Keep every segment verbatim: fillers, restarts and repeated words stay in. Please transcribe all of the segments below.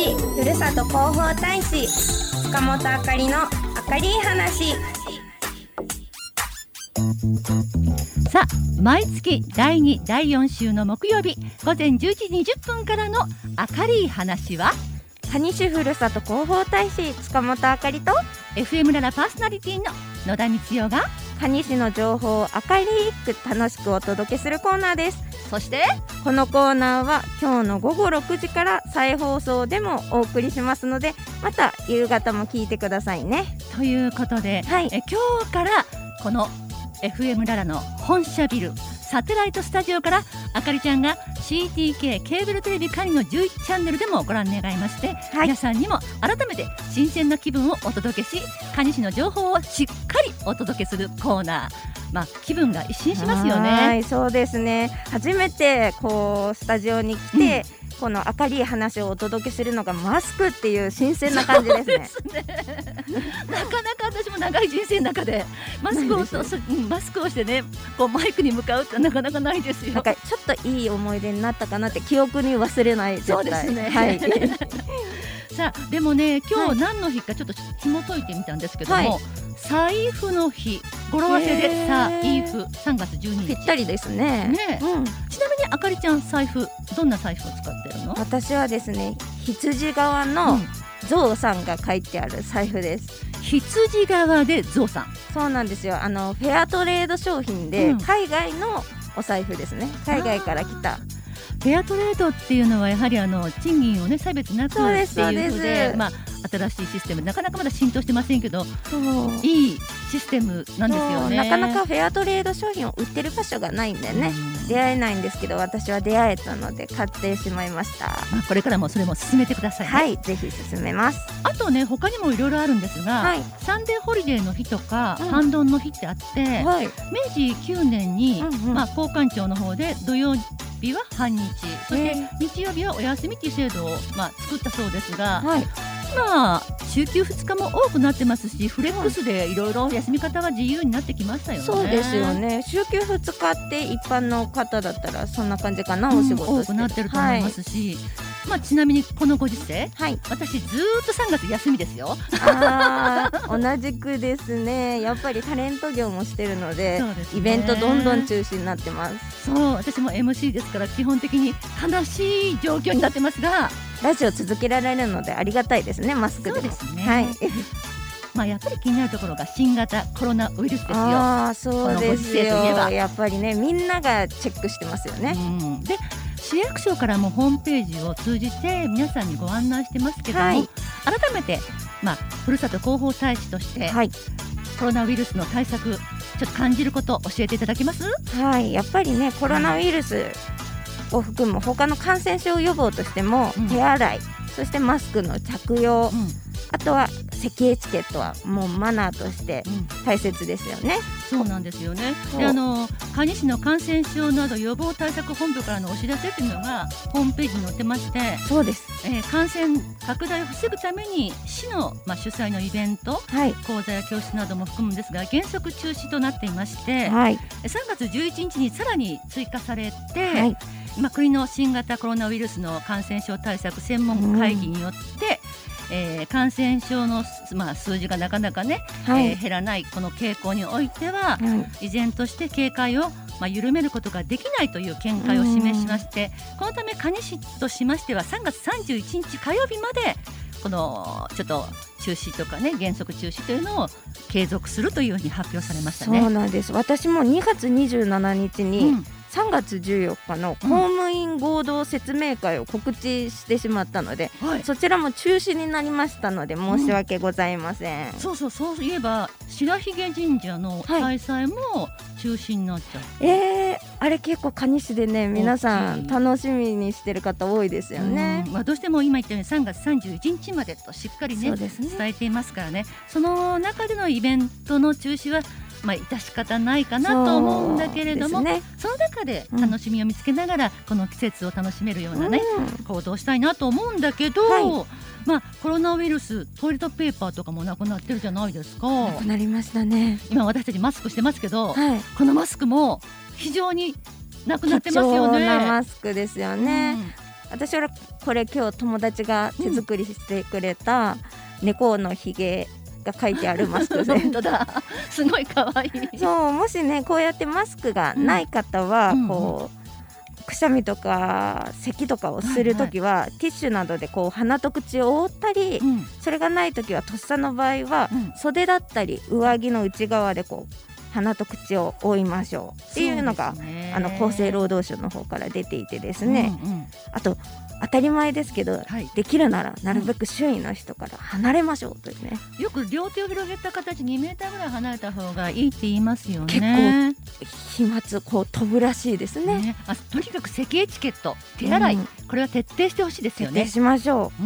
西ふるさと広報大使塚本あかりのあかり話。 さあ、毎月だいに、だいよん週の木曜日午前じゅういちじにじゅっぷんからのあかり話は、 蟹西ふるさと広報大使塚本あかりとエフエム ララパーソナリティの野田光代が蟹西の情報を明るく楽しくお届けするコーナーです。 そしてこのコーナーは今日のごごろくじから再放送でもお送りしますので、また夕方も聞いてくださいね。 ということで、 はい、 え今日からこの エフエム ララの本社ビルサテライトスタジオからあかりちゃんが シーティーケー ケーブルテレビカニのじゅういちチャンネルでもご覧願いまして、はい、皆さんにも改めて新鮮な気分をお届けし、蟹西の情報をしっかりお届けするコーナー。まあ、気分が一新しますよね。 はい、そうですね。初めてこうスタジオに来て、うん、この明るい話をお届けするのがマスクっていう新鮮な感じですね。 そうですねなかなか私も長い人生の中でマスクをそそマスクをしてね、こうマイクに向かうってなかなかないですよ。 なんかちょっといい思い出になったかなって、記憶に忘れない。絶対そうですね、 はいさあ、でもね、今日何の日かちょっと紐解いてみたんですけども、はい、財布の日、語呂合わせで財布、さんがつじゅうににち、 ぴったりですね。 ね、うん、ちなみにあかりちゃん、財布どんな財布を使ってるの？ 私はですね、羊側のゾウさんが書いてある財布です。 羊側でゾウさん。 そうなんですよ。あのフェアトレード商品で、うん、海外のお財布ですね。海外から来た。 フェアトレードっていうのはやはりあの賃金をね、差別なくっていうので、まあ、新しいシステム、なかなかまだ浸透してませんけど、いいシステムなんですよね。 なかなかフェアトレード商品を売ってる場所がないんでね、出会えないんですけど、私は出会えたので買ってしまいました。 まあ、これからもそれも進めてくださいね。 はい、ぜひ進めます。 あとね、他にもいろいろあるんですが、はい、サンデーホリデーの日とか、うん、半ドンの日ってあって、はい、めいじきゅうねんに、うんうん、まあ、交換庁の方で土曜日は半日、そして日曜日はお休みっていう制度を、まあ、作ったそうですが、はい、まあ、週休ふつかも多くなってますし、フレックスでいろいろ休み方は自由になってきましたよね。 そうですよね。週休ふつかって一般の方だったらそんな感じかな、うん、お仕事して多くなってると思いますし、はい、まあ、ちなみにこのご時世、はい、私ずっとさんがつ休みですよ。 あ同じくですね。やっぱりタレント業もしてるの で, で、ね、イベントどんどん中止になってます。 そう、私も エムシー ですから基本的に悲しい状況になってますが、 ラジオ続けられるのでありがたいですね、マスクでも。 そうですね、 はい、 まあ、やっぱり気になるところが新型コロナウイルスですよ。 あー、そうですよ。やっぱりね、みんながチェックしてますよね。 うん、で、市役所からもホームページを通じて皆さんにご案内してますけども、はい、改めて、まあ、ふるさと広報大使として、はい、コロナウイルスの対策、ちょっと感じることを教えていただけます？ はい、やっぱりね、コロナウイルスを含む他の感染症予防としても、うん、手洗い、そしてマスクの着用、うん、あとは咳エチケットはもうマナーとして大切ですよね。 うん、そうなんですよね。で、あの蟹市の感染症など予防対策本部からのお知らせというのがホームページに載ってまして、 そうです、 えー、感染拡大を防ぐために市の、まあ、主催のイベント、はい、講座や教室なども含むんですが、原則中止となっていまして、はい、さんがつじゅういちにちにさらに追加されて、はい、まあ、国の新型コロナウイルスの感染症対策専門会議によって、うん、えー、感染症の、まあ、数字がなかなかね、はい、えー、減らないこの傾向においては、うん、依然として警戒を、まあ、緩めることができないという見解を示しまして、うん、このため蟹市としましてはさんがつさんじゅういちにち火曜日までこのちょっと中止とかね、原則中止というのを継続するというふうに発表されましたね。 そうなんです。私もにがつにじゅうしちにちに、うん、さんがつじゅうよっかの公務員合同説明会を告知してしまったので、うん、はい、そちらも中止になりましたので申し訳ございません。うん、 そうそう、そういえば白髭神社の開催も中止になっちゃって、 はい、えー、あれ結構蟹市でね、皆さん楽しみにしてる方多いですよね。 うん、まあ、どうしても今言ったようにさんがつさんじゅういちにちまでとしっかり ね, ね伝えていますからね、その中でのイベントの中止はまあ、致し方ないかなと思うんだけれども、 そ,、ね、その中で楽しみを見つけながら、うん、この季節を楽しめるような、ね、うん、行動したいなと思うんだけど、はい、まあ、コロナウイルストイレットペーパーとかもなくなってるじゃないですか。 なくなりましたね。 今私たちマスクしてますけど、はい、このマスクも非常になくなってますよね。 貴重なマスクですよね。うん、 私はこれ今日友達が手作りしてくれた猫のひげが書いてあるマスクで本当だ、すごい可愛い。 そう、もしねこうやってマスクがない方は、うん、こうくしゃみとか咳とかをするときは、はいはい、ティッシュなどでこう鼻と口を覆ったり、うん、それがないときはとっさの場合は、うん、袖だったり上着の内側でこう鼻と口を覆いましょうっていうのが、あの厚生労働省の方から出ていてですね、うんうん、あと当たり前ですけど、はい、できるならなるべく周囲の人から離れましょうというね、 よく両手を広げた形にメーターぐらい離れた方がいいって言いますよね。 結構飛沫こう飛ぶらしいですね。ね、 あ、とにかく咳エチケット、手洗い、うん、これは徹底してほしいですよね。 徹底しましょう。 うん、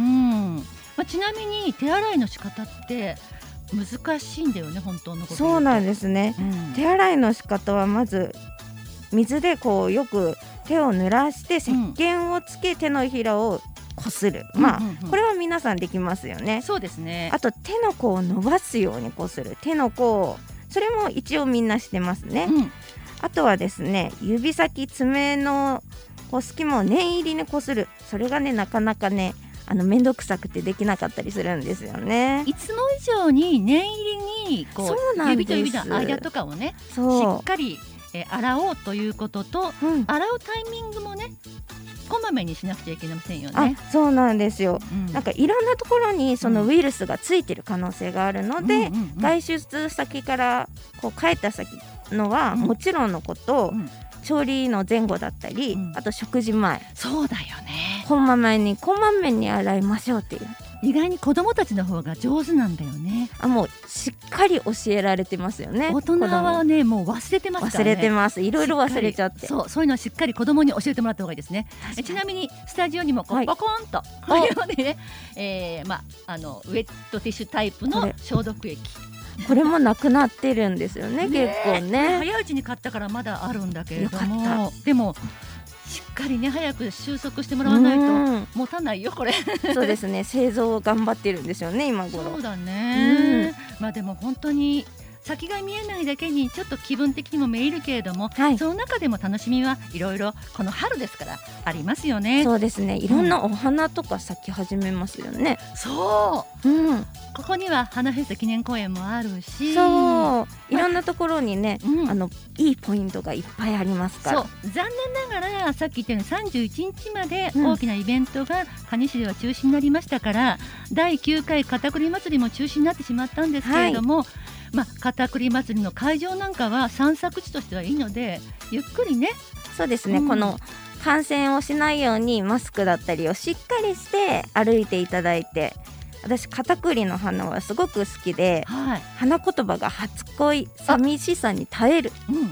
まあ、ちなみに手洗いの仕方って難しいんだよね、本当のこと言うと。 そうなんですね、うん、手洗いの仕方はまず水でこうよく手を濡らして石鹸をつけ手のひらをこする、うん、まあ、うんうんうん、これは皆さんできますよね。 そうですね。 あと手の甲を伸ばすようにこする、手の甲を、それも一応みんなしてますね、うん、あとはですね、指先爪のこう隙間を念入りにこする、それがねなかなかねあの面倒くさくてできなかったりするんですよね。 いつも以上に念入りにこう指と指の間とかをねしっかりえ洗おうということと、うん、洗うタイミングもねこまめにしなくちゃいけませんよね。 あ、そうなんですよ、うん、なんかいろんなところにそのウイルスがついてる可能性があるので、うんうんうん、外出先からこう帰った先のはもちろんのこと、うんうん、調理の前後だったり、うん、あと食事前、 そうだよね、 こまめにこまめに洗いましょうっていう。 意外に子どもたちの方が上手なんだよね。 あ、もうしっかり教えられてますよね。 大人はねもう忘れてますからね。 忘れてます、いろいろ忘れちゃって。 そう、そういうのはしっかり子どもに教えてもらった方がいいですね。えちなみにスタジオにもこう、はい、ポコンとこれをね、えーま、あのウェットティッシュタイプの消毒液、 これもなくなってるんですよね結構ね。 早いうちに買ったからまだあるんだけれども、でもしっかりね早く収束してもらわないと持たないよこれ。 そうですね、製造を頑張ってるんですよね今頃。 そうだね、うん、まあでも本当に先が見えないだけにちょっと気分的にもめいるけれども、はい、その中でも楽しみはいろいろこの春ですからありますよね。 そうですね、いろんなお花とか咲き始めますよね、 うん、そう、うん、ここには花フェス記念公園もあるし、 そういろんなところにね、うん、あのいいポイントがいっぱいありますから。 そう残念ながらさっき言ったようにさんじゅういちにちまで大きなイベントが蟹市では中止になりましたから、うん、だいきゅうかい片栗祭りも中止になってしまったんですけれども、はい、まあ、片栗祭りの会場なんかは散策地としてはいいのでゆっくりね。 そうですね、うん、この感染をしないようにマスクだったりをしっかりして歩いていただいて、私片栗の花はすごく好きで、はい、花言葉が初恋、寂しさに耐える、うんうんうん、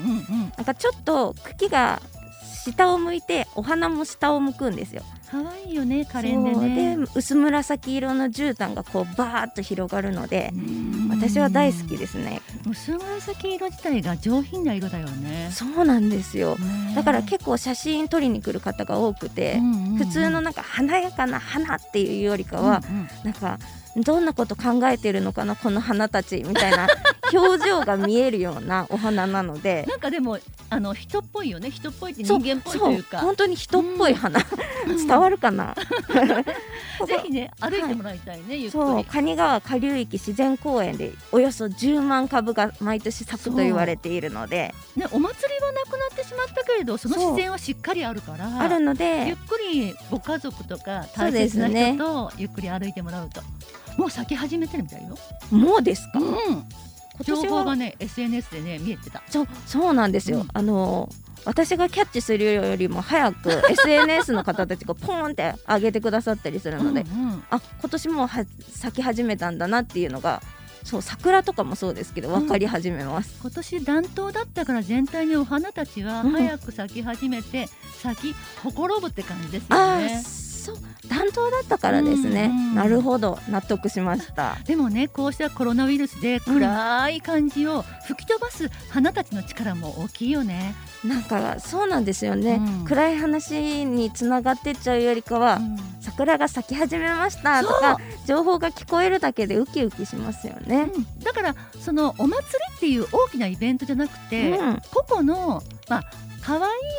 なんかちょっと茎が下を向いてお花も下を向くんですよ。 可愛いよね、可憐でね。 で薄紫色の絨毯がこうバーッと広がるので私は大好きですね。 薄紫色自体が上品な色だよね。 そうなんですよ、だから結構写真撮りに来る方が多くて、うんうんうん、普通のなんか華やかな花っていうよりかは、うんうん、なんかどんなこと考えてるのかなこの花たちみたいな表情が見えるようなお花なのでなんかでもあの人っぽいよね。人っぽいって人間っぽいというか、 本当に人っぽい花、うん、伝わるかなぜひね歩いてもらいたいね、はい、ゆっくり。 そう、蟹川下流域自然公園でおよそじゅうまんかぶが毎年咲くと言われているので、 ね、お祭りはなくなってしまったけれどその自然はしっかりあるからあるのでゆっくりご家族とか大切な人とゆっくり歩いてもらうと、もう咲き始めてるみたいよ。 もうですか、 うん、情報がね エスエヌエス でね見えてた。 そう、そうなんですよ、うん、あの私がキャッチするよりも早くエスエヌエス の方たちがポーンって上げてくださったりするのでうん、うん、あ、今年もは咲き始めたんだなっていうのが、そう桜とかもそうですけど分かり始めます、 うん、今年暖冬だったから全体にお花たちは早く咲き始めて、うん、咲きほころぶって感じですよね。 あ、そう暖冬だったからですね、うんうん、なるほど、納得しました。 でもね、こうしたコロナウイルスで暗い感じを吹き飛ばす花たちの力も大きいよね。 なんかそうなんですよね、うん、暗い話につながってっちゃうよりかは、うん、桜が咲き始めましたとか情報が聞こえるだけでウキウキしますよね、 うん、だからそのお祭りっていう大きなイベントじゃなくて、うん、個々のまあ可愛い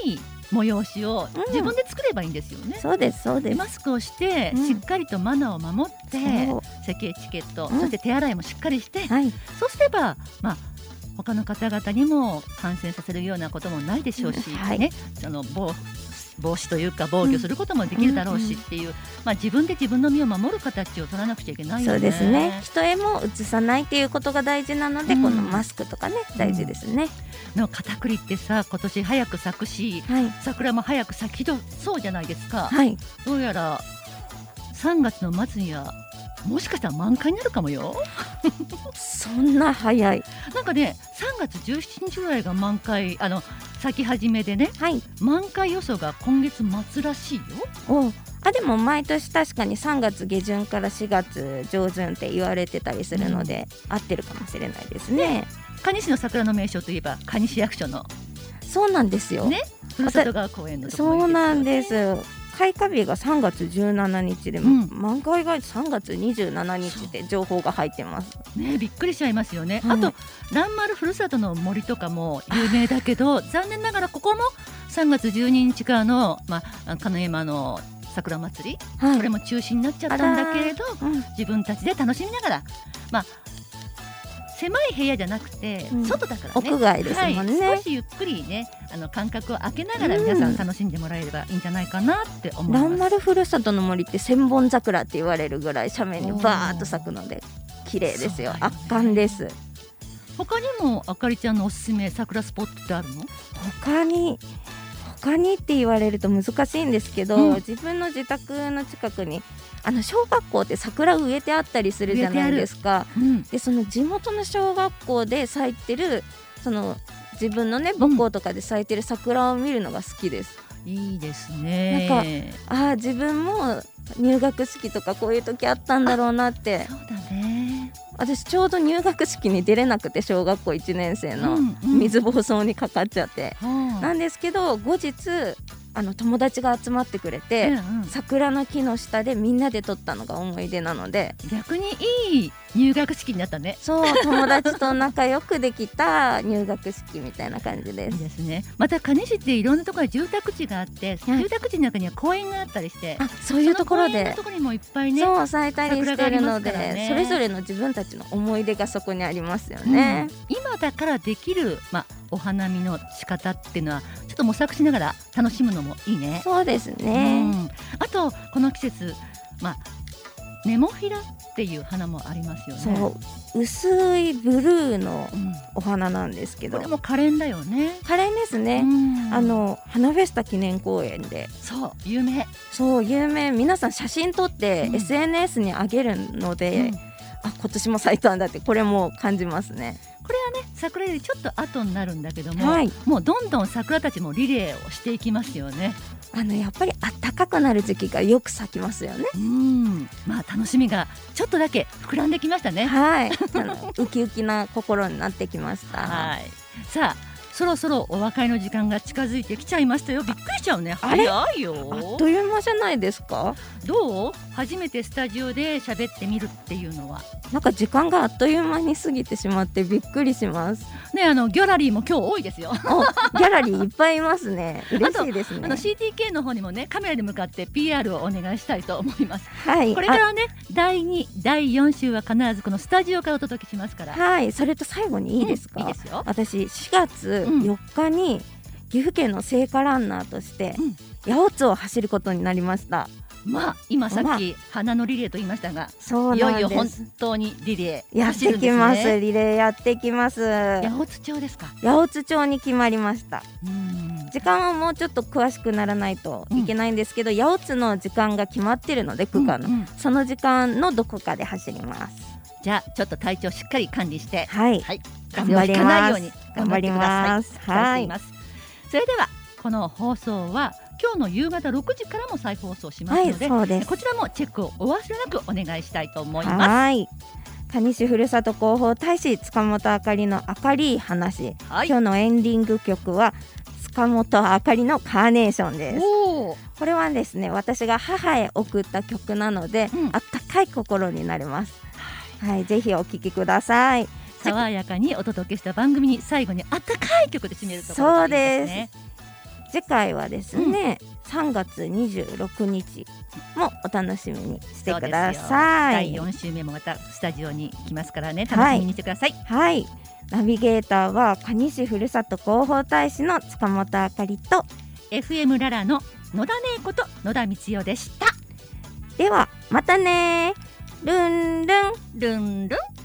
催しを自分で作ればいいんですよね、 うん、そうですそうです。 マスクをしてしっかりとマナーを守って、うん、咳エチケット、うん、そして手洗いもしっかりして、はい、そうすれば、まあ、他の方々にも感染させるようなこともないでしょうし、うんはいね、その防防止というか防御することもできるだろうしっていう、うんうん、まあ、自分で自分の身を守る形を取らなくちゃいけないよね。 そうですね。人へもうつさないっていうことが大事なので、うん、このマスクとかね大事ですね。 うん、の片栗ってさ、今年早く咲くし、はい、桜も早く咲きそうじゃないですか、はい、どうやらさんがつの末にはもしかしたら満開になるかもよそんな早い。 なんかね、さんがつじゅうしちにちぐらいが満開、あの咲き始めでね、はい、満開予想が今月末らしいよ。 おあでも毎年確かにさんがつげじゅんからしがつじょうじゅんって言われてたりするので、うん、合ってるかもしれないですね。 蟹市の桜の名所といえば蟹市役所のそうなんですよね、ふるさと川公園のところ、 ね、そうなんです。開花日がさんがつじゅうしちにちで、うん、満開がさんがつにじゅうしちにちって情報が入ってます、 ね、びっくりしちゃいますよね、はい、あと蘭丸ふるさとの森とかも有名だけど残念ながらここもさんがつじゅうににちからの、まあ、金山の桜祭り、はい、これも中止になっちゃったんだけれど、うん、自分たちで楽しみながら、まあ狭い部屋じゃなくて、うん、外だからね、 屋外ですもんね、 はい、少しゆっくりね、あの間隔を空けながら皆さん楽しんでもらえればいいんじゃないかなって思います。 蘭丸ふるさとの森って千本桜って言われるぐらい斜面にバーッと咲くので綺麗ですよ、ね、圧巻です。 他にもあかりちゃんのおすすめ桜スポットってあるの？ 他に他にって言われると難しいんですけど、うん、自分の自宅の近くにあの小学校って桜植えてあったりするじゃないですか、うん、でその地元の小学校で咲いてるその自分のね母校とかで咲いてる桜を見るのが好きです、 うん、いいですね。 なんかあ自分も入学式とかこういう時あったんだろうなって。 そうだね、 私ちょうど入学式に出れなくて小学校いちねん生の水疱瘡にかかっちゃって、うんうん、なんですけど後日あの友達が集まってくれて、うんうん、桜の木の下でみんなで撮ったのが思い出なので逆にいい入学式になったね。 そう友達と仲良くできた入学式みたいな感じです。 いいですね。また蟹市っていろんなところに住宅地があって、はい、住宅地の中には公園があったりして、 あそういうところでその公園のところにもいっぱいねそう咲いたりしてるので、ね、それぞれの自分たちの思い出がそこにありますよね、 うん、今だからできる、まあ、お花見の仕方っていうのはちょっと模索しながら楽しむのもいいね。 そうですね、うん、 あとこの季節、まあ、ネモフィラっていう花もありますよね。 そう薄いブルーのお花なんですけど、 うん、これも可憐だよね。 可憐ですね、うん、あの花フェスタ記念公園でそう有名そう有名皆さん写真撮って エスエヌエス に上げるので、うん、あ今年も咲いたんだってこれも感じますね。 これはね桜よりちょっと後になるんだけども、はい、もうどんどん桜たちもリレーをしていきますよね。 あのやっぱり暖かくなる時期がよく咲きますよね。 うん、まあ楽しみがちょっとだけ膨らんできましたね。 はいあのウキウキな心になってきました。 はいさあそろそろお別れの時間が近づいてきちゃいましたよ。びっくりしちゃうね。早いよ。 あっという間じゃないですか。 どう初めてスタジオで喋ってみるっていうのは。 なんか時間があっという間に過ぎてしまってびっくりしますね。あのギャラリーも今日多いですよ。 ギャラリーいっぱいいますね。嬉しいですね。 あとあの シーティーケー の方にもねカメラで向かって ピーアール をお願いしたいと思います。 はい、 これからねだいにだいよん週は必ずこのスタジオからお届けしますから。 はい、それと最後にいいですか、 うん、いいですよ。 私しがつよっかに岐阜県の聖火ランナーとして八百津を走ることになりました。 まあ今さっき花のリレーと言いましたが、そうなんです。いよいよ本当にリレーやってきます。リレーやってきます。 八百津町ですか。 八百津町に決まりました。うん時間はもうちょっと詳しくならないといけないんですけど、うん、八百津の時間が決まってるので区間の、うんうん、その時間のどこかで走ります。 じゃあちょっと体調しっかり管理して、 はい、 はい、 頑張ります。 頑張ります。はい。それではこの放送は今日の夕方ろくじからも再放送しますので、はい、でこちらもチェックをお忘れなくお願いしたいと思います。 はい。蟹市ふるさと広報大使塚本あかりの明るい話、はい、今日のエンディング曲は塚本あかりのカーネーションです。これはですね私が母へ送った曲なので、うん、あったかい心になります。はい、ぜひお聴きください。 爽やかにお届けした番組に最後にあったかい曲で締めるところがいいですね。 次回はですね、うん、さんがつにじゅうろくにちもお楽しみにしてください。 だいよん週目もまたスタジオに来ますからね、楽しみにしてください。 はい、はい、ナビゲーターは蟹市ふるさと広報大使の塚本あかりとエフエム ララの野田姉子と野田光代でした。 ではまたね。ルンルンルンルン。